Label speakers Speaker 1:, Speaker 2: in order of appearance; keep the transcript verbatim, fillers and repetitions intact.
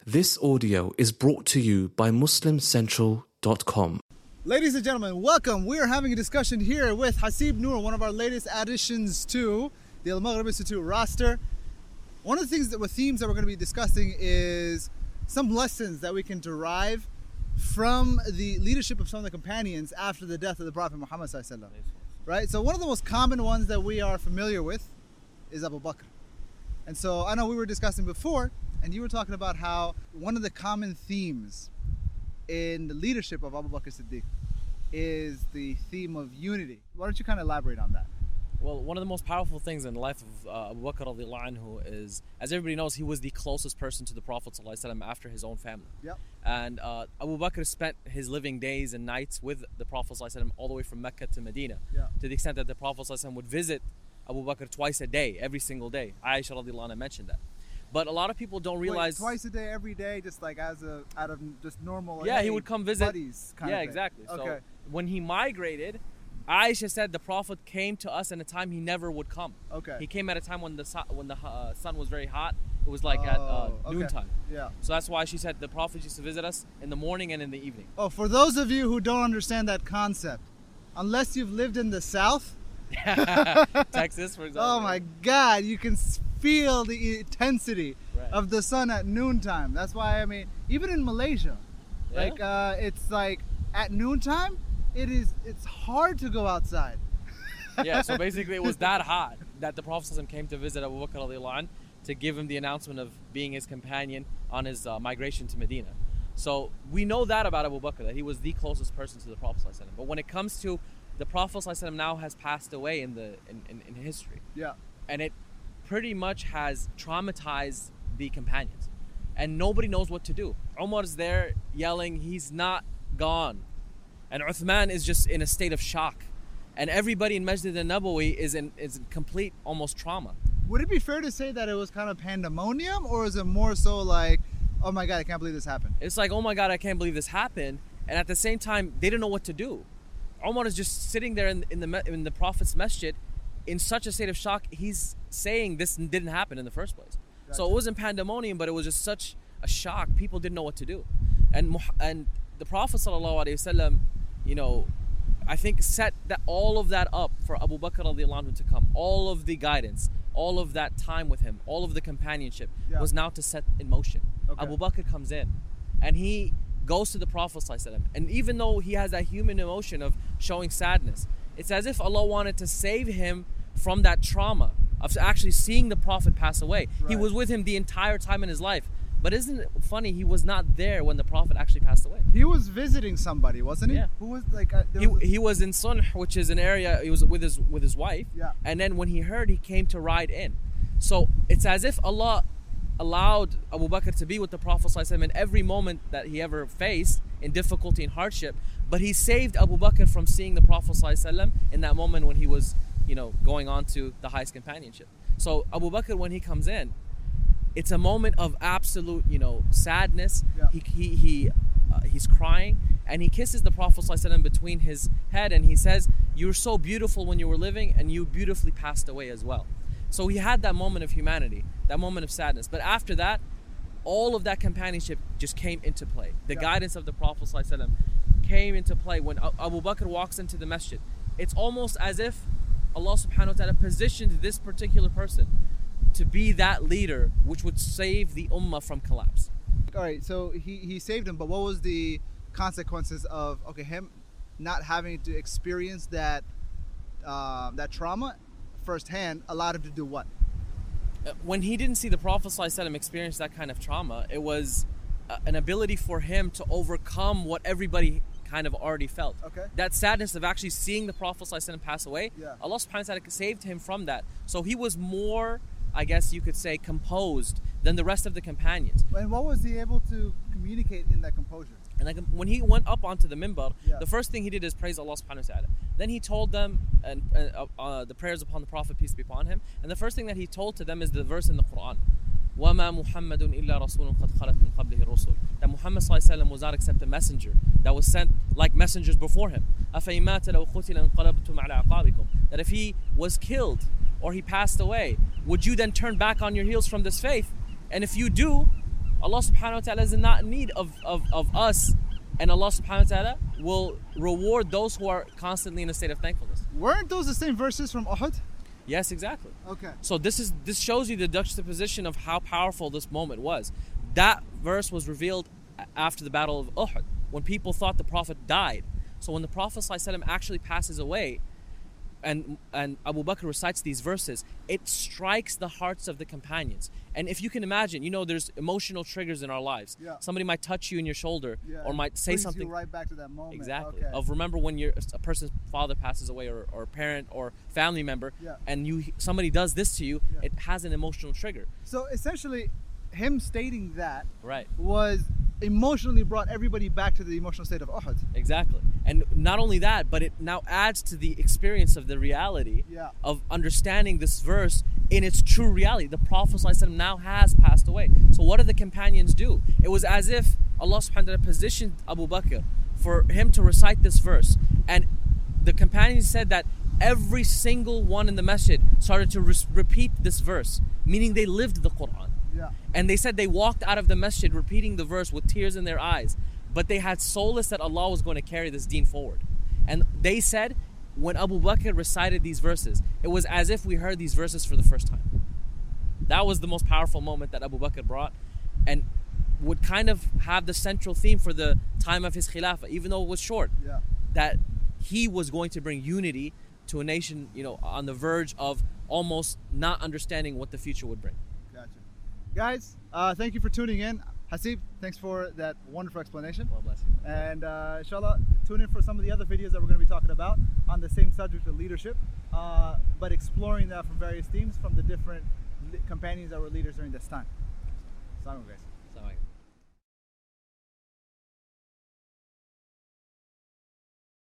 Speaker 1: This audio is brought to you by Muslim Central dot com.
Speaker 2: Ladies and gentlemen, welcome. We are having a discussion here with Hasib Noor, one of our latest additions to the Al Maghrib Institute roster. One of the things that were themes that we're going to be discussing is some lessons that we can derive from the leadership of some of the companions after the death of the Prophet Muhammad sallallahu alaihi wasallam. Right? So one of the most common ones that we are familiar with is Abu Bakr. And so I know we were discussing before, and you were talking about how one of the common themes in the leadership of Abu Bakr Siddiq is the theme of unity. Why don't you kind of elaborate on that?
Speaker 3: Well, one of the most powerful things in the life of uh, Abu Bakr radiallahu anhu is, as everybody knows, he was the closest person to the Prophet sallallahu alaihi wasallam after his own family.
Speaker 2: Yep.
Speaker 3: And uh, Abu Bakr spent his living days and nights with the Prophet sallallahu alaihi wasallam all the way from Mecca to Medina,
Speaker 2: Yeah.
Speaker 3: to the extent that the Prophet sallallahu alaihi wasallam would visit Abu Bakr twice a day, every single day. Aisha radiallahu anha mentioned that. But a lot of people don't realize...
Speaker 2: Wait, twice a day, every day, just like as a, out of just normal...
Speaker 3: Yeah,
Speaker 2: hey,
Speaker 3: he would come visit.
Speaker 2: Buddies kind
Speaker 3: yeah,
Speaker 2: of thing.
Speaker 3: exactly.
Speaker 2: Okay.
Speaker 3: So when he migrated, Aisha said the Prophet came to us in a time he never would come.
Speaker 2: Okay.
Speaker 3: He came at a time when the sun, when the uh, sun was very hot. It was like at uh,
Speaker 2: Oh, okay.
Speaker 3: noontime.
Speaker 2: Yeah.
Speaker 3: So that's why she said the Prophet used to visit us in the morning and in the evening.
Speaker 2: Oh, for those of you who don't understand that concept, unless you've lived in the South,
Speaker 3: Texas, for example.
Speaker 2: oh my God, you can s- feel the intensity
Speaker 3: Right.
Speaker 2: of the sun at noontime. That's why, I mean, even in Malaysia,
Speaker 3: Yeah?
Speaker 2: like uh, it's like at noontime, it is it's hard to go outside.
Speaker 3: Yeah, so basically it was that hot that the Prophet ﷺ came to visit Abu Bakr radiallahu anh to give him the announcement of being his companion on his uh, migration to Medina. So we know that about Abu Bakr, that he was the closest person to the Prophet ﷺ. But when it comes to the Prophet ﷺ now has passed away in the in, in, in history,
Speaker 2: Yeah.
Speaker 3: and it pretty much has traumatized the companions, and nobody knows what to do. Umar's there yelling, he's not gone, and Uthman is just in a state of shock, and everybody in Masjid al-Nabawi is in is in complete almost trauma.
Speaker 2: Would it be fair to say that it was kind of pandemonium, or is it more so like, oh my God, I can't believe this happened?
Speaker 3: It's like, oh my God, I can't believe this happened, and at the same time they didn't know what to do. Umar is just sitting there in, in the in the Prophet's masjid in such a state of shock. He's saying this didn't happen in the first place. So
Speaker 2: Gotcha.
Speaker 3: it wasn't pandemonium, but it was just such a shock. People didn't know what to do. And Muh- and the Prophet sallallahu alaihi wasallam, you know, I think set that all of that up for Abu Bakr radiallahu anhu to come. All of the guidance, all of that time with him, all of the companionship
Speaker 2: Yeah.
Speaker 3: was now to set in motion.
Speaker 2: Okay.
Speaker 3: Abu Bakr comes in and he goes to the Prophet sallallahu alaihi wasallam. And even though he has that human emotion of showing sadness, it's as if Allah wanted to save him from that trauma of actually seeing the Prophet pass away. He
Speaker 2: Right.
Speaker 3: was with him the entire time in his life. But isn't it funny, he was not there when the Prophet actually passed away.
Speaker 2: He was visiting somebody, wasn't he?
Speaker 3: Yeah.
Speaker 2: Who was like? Uh, there
Speaker 3: He,
Speaker 2: was a-
Speaker 3: he was in Sunh, which is an area, he was with his with his wife.
Speaker 2: Yeah.
Speaker 3: And then when he heard, he came to ride in. So it's as if Allah allowed Abu Bakr to be with the Prophet ﷺ in every moment that he ever faced in difficulty and hardship. But he saved Abu Bakr from seeing the Prophet ﷺ in that moment when he was, you know, going on to the highest companionship. So Abu Bakr, when he comes in, it's a moment of absolute, you know, sadness.
Speaker 2: Yeah.
Speaker 3: He he, he uh, he's crying, and he kisses the Prophet ﷺ between his head, and he says, "You were so beautiful when you were living, and you beautifully passed away as well." So he had that moment of humanity, that moment of sadness. But after that, all of that companionship just came into play. The
Speaker 2: Yeah.
Speaker 3: guidance of the Prophet ﷺ came into play when A- Abu Bakr walks into the masjid. It's almost as if Allah subhanahu wa ta'ala positioned this particular person to be that leader which would save the ummah from collapse.
Speaker 2: All right, so he, he saved him, but what was the consequences of okay him not having to experience that um, that trauma firsthand allowed him to do what?
Speaker 3: Uh, When he didn't see the Prophet ﷺ experience that kind of trauma, it was uh, an ability for him to overcome what everybody kind of already felt.
Speaker 2: Okay.
Speaker 3: That sadness of actually seeing the Prophet ﷺ pass away,
Speaker 2: Yeah.
Speaker 3: Allah subhanahu wa ta'ala saved him from that. So he was more, I guess you could say, composed than the rest of the companions.
Speaker 2: And what was he able to communicate in that composure?
Speaker 3: And like when he went up onto the minbar,
Speaker 2: Yeah.
Speaker 3: the first thing he did is praise Allah subhanahu wa ta'ala. Then he told them and uh, uh, the prayers upon the Prophet, peace be upon him. And the first thing that he told to them is the verse in the Quran. وَمَا مُحَمَّدٌ إِلَّا رَسُولٌ قَدْ خَلَتْ مِنْ قَبْلِهِ الرُّسُلُ. That Muhammad sallallahu alaihi wasallam was not except a messenger that was sent like messengers before him. أَفَإِن مَاتَ لَوْ قُتِلَ انقلبتم على أعقابكم. That if he was killed or he passed away, would you then turn back on your heels from this faith? And if you do, Allah subhanahu wa ta'ala is not in need of, of, of us, and Allah subhanahu wa ta'ala will reward those who are constantly in a state of thankfulness.
Speaker 2: Weren't those the same verses from Uhud?
Speaker 3: Yes, exactly.
Speaker 2: Okay.
Speaker 3: So this is this shows you the juxtaposition of how powerful this moment was. That verse was revealed after the Battle of Uhud, when people thought the Prophet died. So when the Prophet ﷺ actually passes away, and and Abu Bakr recites these verses, it strikes the hearts of the companions. And if you can imagine, you know, there's emotional triggers in our lives.
Speaker 2: Yeah.
Speaker 3: Somebody might touch you in your shoulder,
Speaker 2: Yeah,
Speaker 3: or might say
Speaker 2: brings
Speaker 3: something.
Speaker 2: you right back to that moment.
Speaker 3: Exactly.
Speaker 2: Okay.
Speaker 3: Of remember when your a person's father passes away, or, or a parent or family member,
Speaker 2: Yeah.
Speaker 3: and you somebody does this to you,
Speaker 2: Yeah.
Speaker 3: it has an emotional trigger.
Speaker 2: So essentially, him stating that
Speaker 3: Right.
Speaker 2: was emotionally brought everybody back to the emotional state of Uhud.
Speaker 3: Exactly. And not only that, but it now adds to the experience of the reality
Speaker 2: Yeah.
Speaker 3: of understanding this verse in its true reality. The Prophet ﷺ now has passed away. So what did the companions do? It was as if Allah subhanahu wa ta'ala positioned Abu Bakr for him to recite this verse. And the companions said that every single one in the masjid started to re- repeat this verse, meaning they lived the Quran.
Speaker 2: Yeah.
Speaker 3: And they said they walked out of the masjid repeating the verse with tears in their eyes, but they had solace that Allah was going to carry this deen forward. And they said when Abu Bakr recited these verses, it was as if we heard these verses for the first time. That was the most powerful moment that Abu Bakr brought, and would kind of have the central theme for the time of his khilafah, even though it was short.
Speaker 2: Yeah.
Speaker 3: That he was going to bring unity to a nation, you know, on the verge of almost not understanding what the future would bring.
Speaker 2: Gotcha. Guys, uh, thank you for tuning in. Hasib, thanks for that wonderful explanation.
Speaker 3: Allah bless you.
Speaker 2: And uh, inshallah, tune in for some of the other videos that we're going to be talking about on the same subject of leadership, uh, but exploring that from various themes from the different li- companions that were leaders during this time. Assalamu alaikum, guys.